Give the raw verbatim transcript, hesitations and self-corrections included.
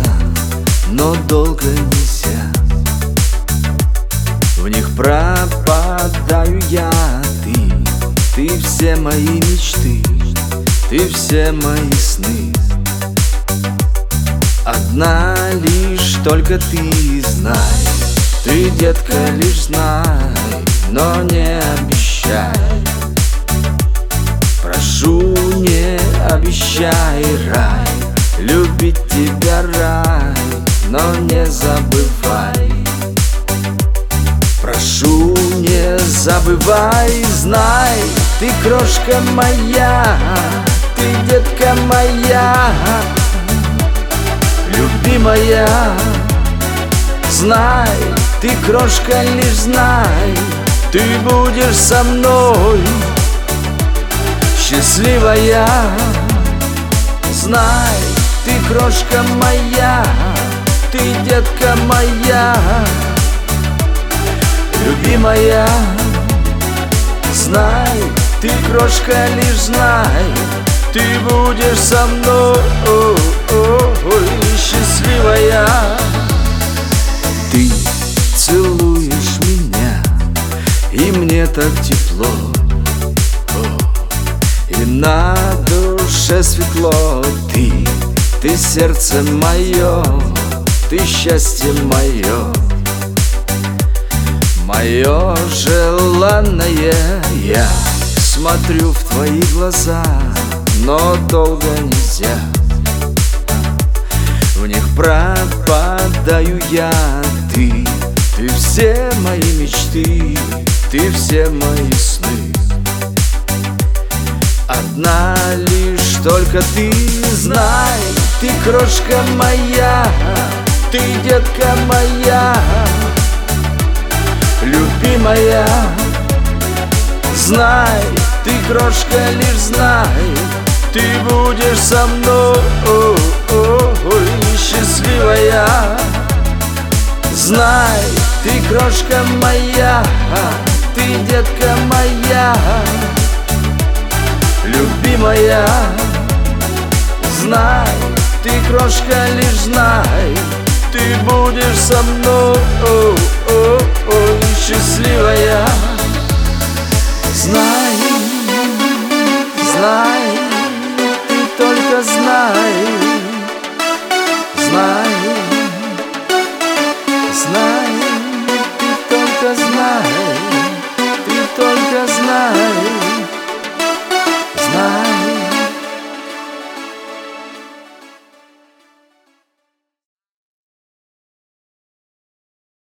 но долго нельзя. В них пропадаю я, ты, ты все мои мечты, ты все мои сны. Одна лишь только ты знай, ты, детка, лишь знай, но не обещай. Прошу, не обещай рай, любить тебя рай, но не забывай. Прошу, не забывай, знай, ты крошка моя, ты, детка моя, любимая. Знай, ты крошка, лишь знай, ты будешь со мной счастливая. Знай, ты крошка моя, ты, детка моя, любимая. Знай, ты крошка, лишь знай, ты будешь со мной счастливая. Ты целуешь меня, и мне так тепло, и на душе светло. Ты, ты сердце мое, ты счастье мое, мое желанное. Я смотрю в твои глаза, но долго нельзя. В них пропадаю я, ты, ты все мои мечты, ты все мои сны. Одна лишь только ты знай, ты крошка моя, ты, детка моя, любимая. Знай, ты крошка, лишь знай, ты будешь со мной счастливая. Знай, ты крошка моя, ты, детка моя, любимая. Знай, ты крошка, лишь знай, ты будешь со мной счастливая. Знай,